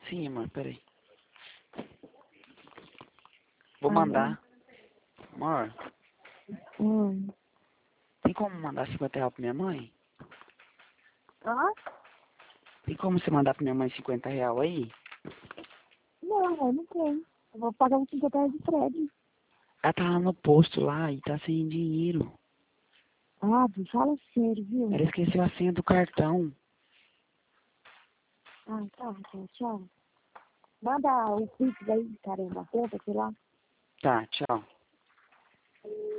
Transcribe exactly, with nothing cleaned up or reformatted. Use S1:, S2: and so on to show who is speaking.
S1: Sim, amor, peraí. Vou
S2: Ah,
S1: mandar. Amor,
S2: Hum.
S1: tem como mandar cinquenta reais pra minha mãe?
S2: Ah?
S1: Tem como você mandar pra minha mãe cinquenta reais aí?
S2: Não, eu não tenho. Eu vou pagar uns cinquenta reais de Fred.
S1: Ela tá lá no posto lá e tá sem dinheiro.
S2: Ah, Du, fala sério, viu?
S1: Ela esqueceu a senha do cartão.
S2: Ah, tá, tá, tchau. Manda o Pix aí, caramba, conta, sei lá.
S1: Tá, tchau.